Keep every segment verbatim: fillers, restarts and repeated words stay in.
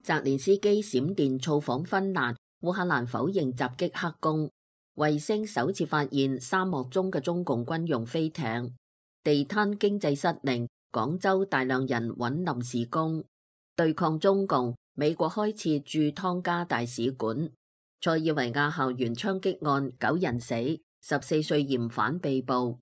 澤連斯基閃電造訪芬蘭，烏克蘭否認襲擊克宮。衛星首次發現沙漠中嘅中共軍用飛艇。地攤經濟失靈，廣州大量人揾臨時工。對抗中共，美國開設駐湯加大使館。塞爾維亞校園槍擊案九人死，十四歲嫌犯被捕。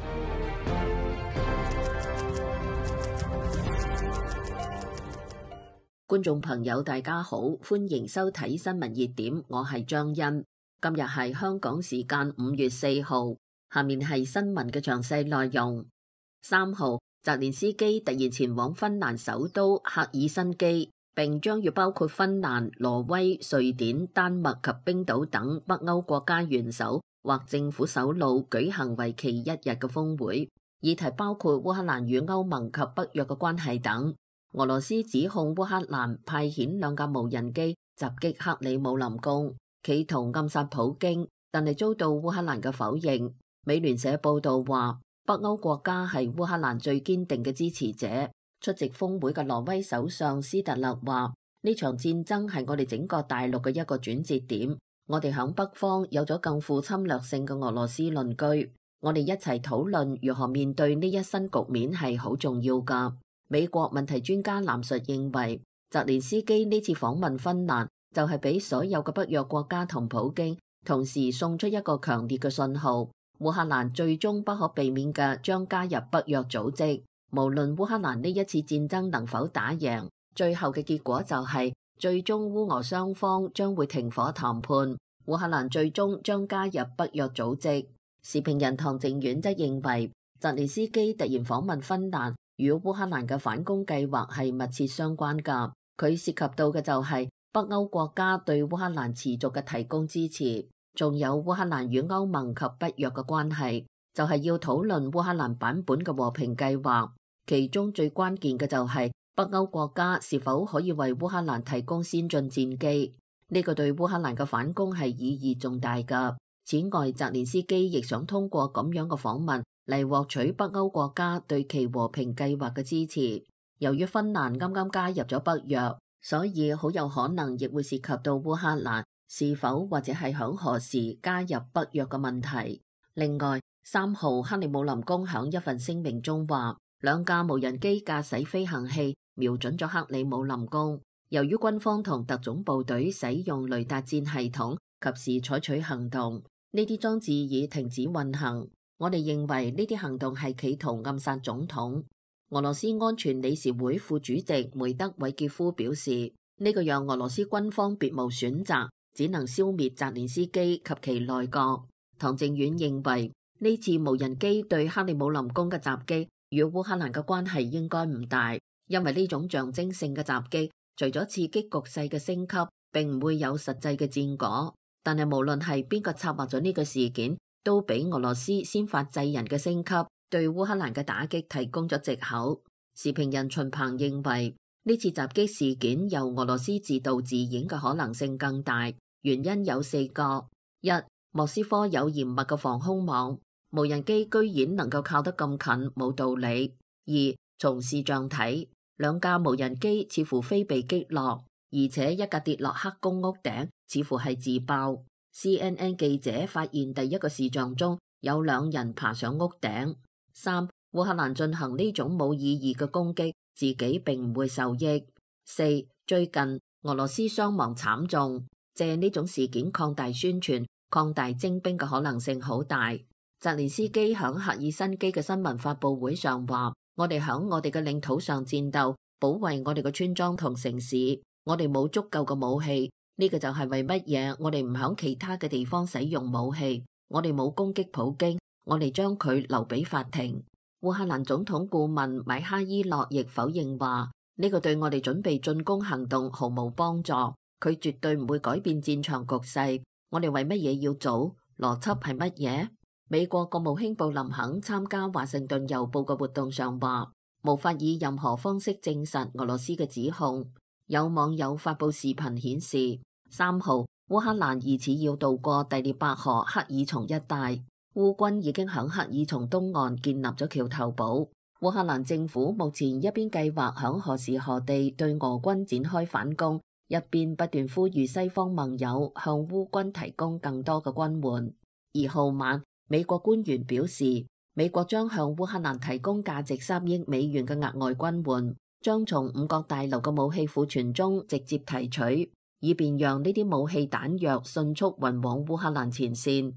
觀眾朋友大家好，歡迎收睇新聞熱點，我係張欣。今日係香港時間五月四號，下面係新聞嘅詳細內容。三號，澤連斯基突然前往芬蘭首都赫爾辛基，並將與包括芬蘭、挪威、瑞典、丹麥及冰島等北歐國家元首或政府首腦舉行為期一日嘅峰會，議題包括烏克蘭與歐盟及北約嘅關係等。俄羅斯指控烏克蘭派遣兩架無人機襲擊克里姆林宮，企圖暗殺普京，但係遭到烏克蘭嘅否認。美聯社報道話，北歐國家係烏克蘭最堅定嘅支持者。出席峰會嘅挪威首相斯特勒話，呢場戰爭係我哋整個大陸嘅一個轉折點。我哋響北方有咗更富侵略性嘅俄羅斯鄰居，我哋一齊討論如何面對呢一新局面係好重要㗎。美國問題專家藍述認為，澤連斯基呢次訪問芬蘭就係俾所有嘅北約國家同普京同時送出一個強烈嘅信號，烏克蘭最終不可避免嘅將加入北約組織。無論烏克蘭呢一次戰爭能否打贏，最後嘅結果就係最終烏俄雙方將會停火談判，烏克蘭最終將加入北約組織。時評人唐靖遠則認為，澤連斯基突然訪問芬蘭與烏克蘭嘅反攻計劃係密切相關㗎，佢涉及到嘅就係北歐國家對烏克蘭持續嘅提供支持，仲有烏克蘭與歐盟及北約嘅關係，就係要討論烏克蘭版本嘅和平計劃，其中最關鍵嘅就係北歐國家是否可以為烏克蘭提供先進戰機，呢個對烏克蘭嘅反攻係意義重大㗎。此外，澤連斯基亦想通過咁樣嘅訪問嚟獲取北歐國家對其和平計劃嘅支持。由於芬蘭啱啱加入咗北約，所以好有可能亦會涉及到烏克蘭是否或者係響何時加入北約嘅問題。另外，三號克里姆林宮響一份聲明中話，兩架無人機駕駛飛行器瞄準咗克里姆林宮，由於軍方同特種部隊使用雷達戰系統，及時採取行動，呢啲裝置已停止運行。我哋認為呢啲行動係企圖暗殺總統。俄羅斯安全理事會副主席梅德韋傑夫表示，呢個讓俄羅斯軍方別無選擇，只能消滅澤連斯基及其內閣。唐靖遠認為，呢次無人機對克里姆林宮嘅襲擊與烏克蘭嘅關係應該唔大，因為呢種象徵性嘅襲擊，除咗刺激局勢嘅升級，並唔會有實際嘅戰果。但係無論係邊個策劃咗呢個事件，都俾俄羅斯先發制人嘅升級對烏克蘭嘅打擊提供咗藉口。時評人秦鵬認為，呢次襲擊事件由俄羅斯自導自演嘅可能性更大，原因有四個：一、莫斯科有嚴密嘅防空網，無人機居然能夠靠得咁近，冇道理；二、從視像睇，兩架無人機似乎非被擊落，而且一架跌落黑宮屋頂，似乎係自爆。C N N 記者發現第一個視像中有兩人爬上屋頂。三、烏克蘭進行呢種冇意義嘅攻擊，自己並唔會受益。四、最近俄羅斯傷亡慘重，借呢種事件擴大宣傳、擴大徵兵嘅可能性好大。澤連斯基響赫爾辛基嘅新聞發佈會上話，我哋響我哋嘅領土上戰鬥，保衛我哋嘅村莊同城市，我哋冇足夠嘅武器。呢個就係為乜嘢我哋唔響其他嘅地方使用武器，我哋冇攻擊普京，我哋將佢留俾法庭。烏克蘭總統顧問米哈伊洛亦否認話，呢個對我哋準備進攻行動毫無幫助，佢絕對唔會改變戰場局勢。我哋為乜嘢要做？邏輯係乜嘢？美國國務卿布林肯參加華盛頓郵報嘅活動上話，無法以任何方式證實俄羅斯嘅指控。有網友發佈視頻顯示，三號烏克蘭疑似要渡過第聶伯河克爾松一帶，烏軍已經響克爾松東岸建立咗橋頭堡。烏克蘭政府目前一邊計劃響何時何地對俄軍展開反攻， 一邊不斷呼籲西方盟友向烏軍提供更多嘅軍援。二號晚，美國官員表示，美國將向烏克蘭提供價值三億美元嘅額外軍援，將從五角大樓嘅武器庫存中直接提取，以便讓呢啲武器彈藥迅速運往烏克蘭前線。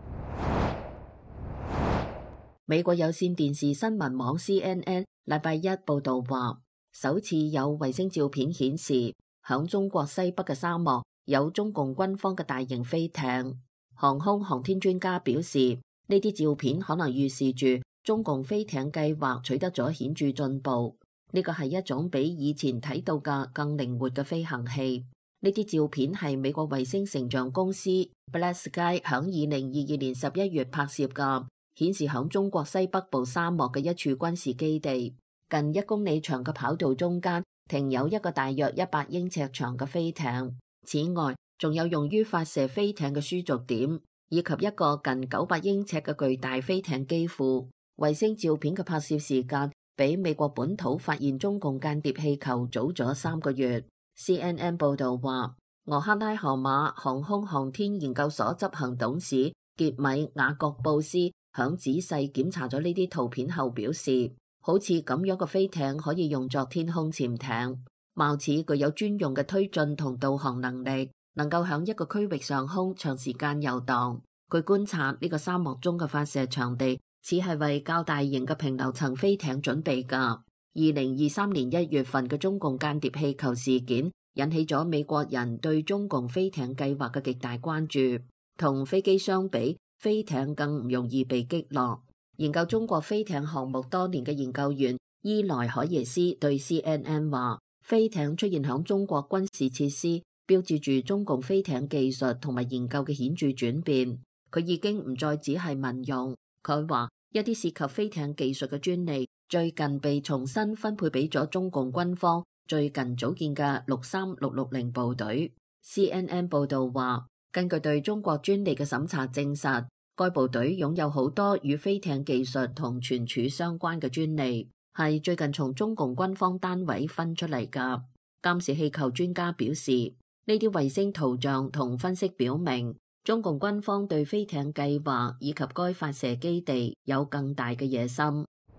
美國有線電視新聞網 C N N 禮拜一報導話，首次有衛星照片顯示，響中國西北嘅沙漠有中共軍方嘅大型飛艇。航空航天專家表示，呢啲照片可能預示住中共飛艇計劃取得咗顯著進步。呢個係一種比以前睇到嘅更靈活嘅飛行器。呢啲照片係美國衛星成像公司 Black Sky 響二零二二年十一月拍攝嘅，顯示響中國西北部沙漠嘅一處軍事基地，近一公里長嘅跑道中間停有一個大約一百英尺長嘅飛艇。此外，仲有用於發射飛艇嘅輸逐點，以及一個近九百英尺嘅巨大飛艇機庫。衛星照片嘅拍攝時間比美國本土發現中共間諜氣球早咗三個月。C N N 報道話，俄克拉荷馬航空航天研究所執行董事傑米雅各布斯響仔細檢查咗呢啲圖片後表示，好似咁樣嘅飛艇可以用作天空潛艇，貌似具有專用嘅推進同導航能力，能夠響一個區域上空長時間遊蕩。據觀察，呢個沙漠中嘅發射場地似係為較大型嘅平流層飛艇準備㗎。二零二三年一月份嘅中共間諜氣球事件引起咗美國人對中共飛艇計劃嘅極大關注。同飛機相比，飛艇更唔容易被擊落。研究中國飛艇項目多年嘅研究員伊萊海耶斯對 C N N 話，飛艇出現響中國軍事設施，標誌住中共飛艇技術同埋研究嘅顯著轉變。佢已經唔再只係民用。佢話一啲涉及飛艇技術嘅專利最近被重新分配俾咗中共軍方最近組建嘅六三六六零部隊。C N N 報道話，根據對中國專利嘅審查證實，該部隊擁有好多與飛艇技術同存儲相關嘅專利，係最近從中共軍方單位分出嚟㗎。監視氣球專家表示，呢啲衛星圖像同分析表明，中共軍方對飛艇計劃以及該發射基地有更大嘅野心。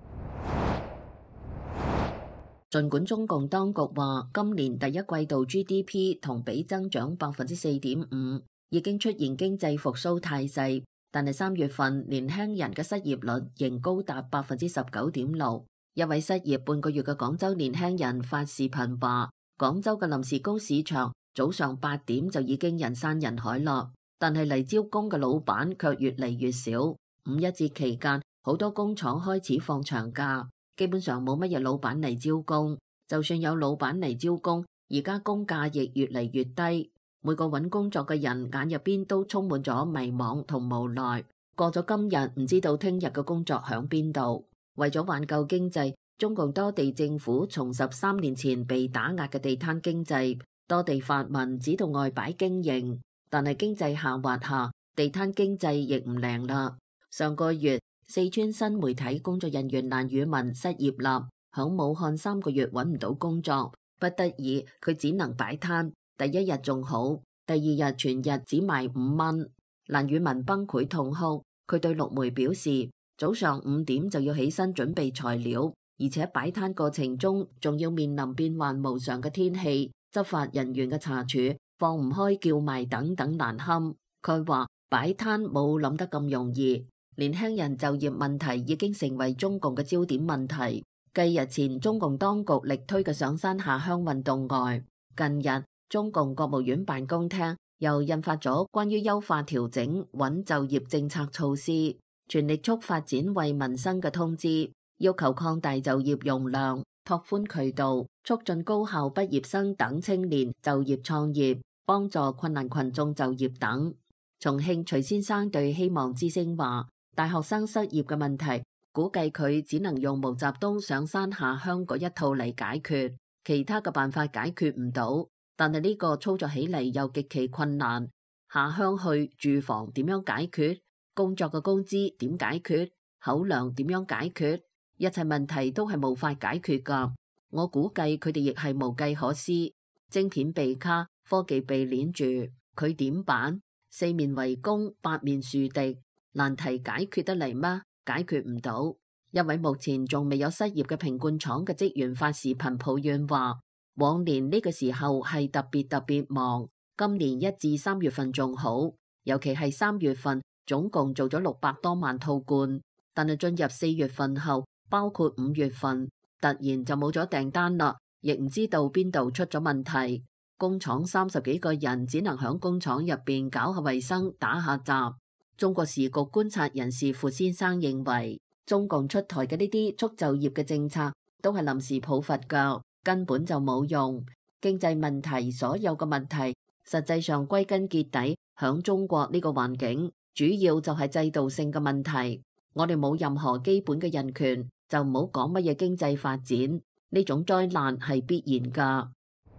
儘管中共當局話今年第一季度 G D P 同比增長百分之四點五，已經出現經濟復甦態勢，但係三月份年輕人嘅失業率仍高達百分之十九點六。一位失業半個月嘅廣州年輕人發視頻話，廣州嘅臨時工市場早上八點就已經人山人海啦，但係嚟招工嘅老闆卻越嚟越少。五一節期間，好多工廠開始放長假，基本上冇乜嘢老闆嚟招工。就算有老闆嚟招工，而家工價亦越嚟越低。每個揾工作嘅人眼入邊都充滿咗迷茫同無奈。過咗今日，唔知道聽日嘅工作響邊度。為咗挽救經濟，中共多地政府重拾三年前被打壓嘅地攤經濟，多地發文指導外擺經營。但係經濟下滑下，地攤經濟亦唔靈啦。上個月，四川新媒體工作人員蘭宇文失業啦，響武漢三個月揾唔到工作，不得已佢只能擺攤。第一日仲好，第二日全日只賣五蚊。蘭宇文崩潰痛哭，佢對陸媒表示，早上五點就要起身準備材料，而且擺攤過程中仲要面臨變幻無常嘅天氣、執法人員嘅查處、放唔開叫賣等等難堪。佢話擺攤冇諗得咁容易，年輕人就業問題已經成為中共嘅焦點問題。繼日前中共當局力推嘅上山下鄉運動外，近日中共國務院辦公廳又印發咗關於優化調整穩就業政策措施，全力促發展為民生嘅通知，要求擴大就業容量，拓寬渠道，促進高校畢業生等青年就業創業，幫助困難群眾就業等。重慶徐先生對希望之聲話，大學生失業嘅問題，估計佢只能用毛澤東上山下鄉嗰一套嚟解決，其他嘅辦法解決唔到。但係呢個操作起嚟又極其困難，下鄉去住房點樣解決？工作嘅工資點解決？口糧點樣解決？一切問題都係無法解決㗎。我估計佢哋亦係無計可施。 晶片被卡，科技被鏈住，佢點辦？四面圍攻，八面樹敵，難題解決得嚟嗎？解決唔到。一位目前仲未有失業嘅瓶罐廠嘅職員發視頻抱怨話，往年呢個時候係特別特別忙，今年一至三月份仲好，尤其係三月份總共做咗六百多萬套罐，但係進入四月份後，包括五月份，突然就冇咗訂單啦，亦唔知道邊度出咗問題。工廠三十幾個人只能響工廠入邊搞下衛生、打下雜。中國時局觀察人士傅先生認為，中共出台嘅呢啲促就業嘅政策都係臨時抱佛腳，根本就冇用。經濟問題，所有嘅問題，實際上歸根結底，響中國呢個環境，主要就係制度性嘅問題。我哋冇任何基本嘅人權，就唔好講乜嘢經濟發展，呢種災難係必然噶。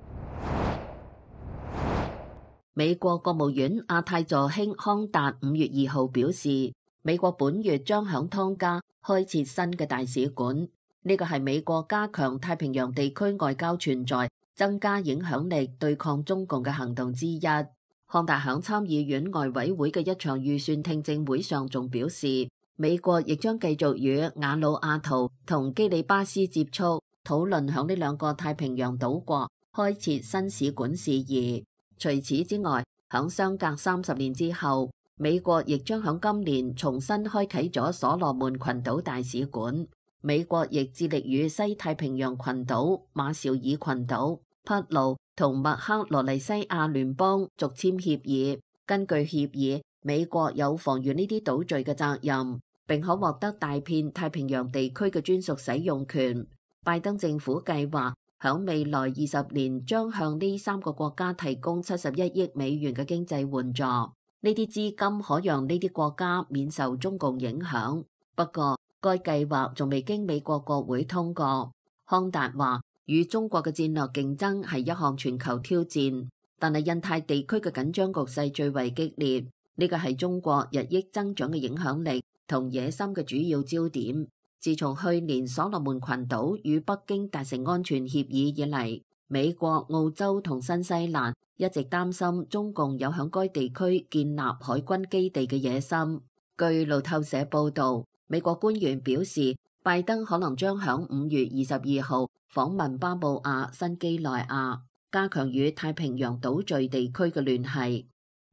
美國國務院亞太助卿康達五月二號表示，美國本月將響湯加開設新嘅大使館，呢個係美國加強太平洋地區外交存在、增加影響力對抗中共嘅行動之一。康達響參議院外委會嘅一場預算聽證會上仲表示，美國亦將繼續與瓦努阿圖同基里巴斯接觸，討論響呢兩個太平洋島國開設新使館事宜。除此之外，響相隔三十年之後，美國亦將響今年重新開啟咗所羅門群島大使館。美國亦致力與西太平洋群島、馬紹爾群島、帕勞同麥克羅尼西亞聯邦續簽協議。根據協議，美國有防禦呢啲島嶼嘅責任，並可獲得大片太平洋地區嘅專屬使用權。拜登政府計劃響未來二十年將向呢三個國家提供七十一億美元嘅經濟援助，呢啲資金可讓呢啲國家免受中共影響。不過，該計劃仲未經美國國會通過。康達話，與中國嘅戰略競爭係一項全球挑戰，但係印太地區嘅緊張局勢最為激烈，呢個係中國日益增長嘅影響力同野心嘅主要焦點。自從去年所羅門群島與北京達成安全協議以嚟，美國、澳洲同新西蘭一直擔心中共有響該地區建立海軍基地嘅野心。據路透社報導，美國官員表示，拜登可能將響五月二十二號訪問巴布亞新幾內亞，加強與太平洋島嶼地區嘅聯繫。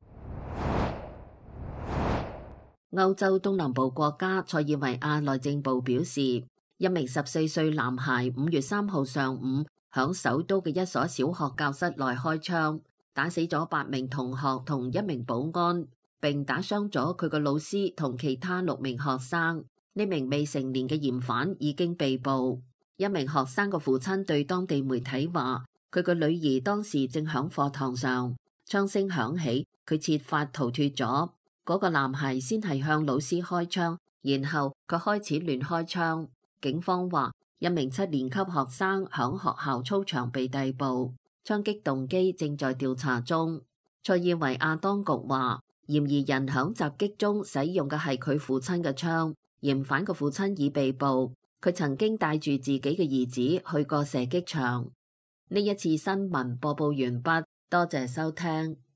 歐洲東南部國家塞爾維亞內政部表示，一名十四歲男孩五月三號上午響首都嘅一所小學教室內開槍，打死咗八名同學同一名保安，並打傷咗佢個老師同其他六名學生。呢名未成年嘅嫌犯已經被捕。一名學生嘅父親對當地媒體話，佢個女兒當時正響課堂上，槍聲響起，佢設法逃脫咗。嗰個男孩先係向老師開槍，然後佢開始亂開槍。警方話，一名七年級學生響學校操場被逮捕，槍擊動機正在調查中。塞爾維亞當局話，嫌疑人響襲擊中使用嘅係佢父親嘅槍，嫌犯嘅父親已被捕。佢曾經帶住自己嘅兒子去過射擊場。呢一次新聞播報完畢，多謝收聽。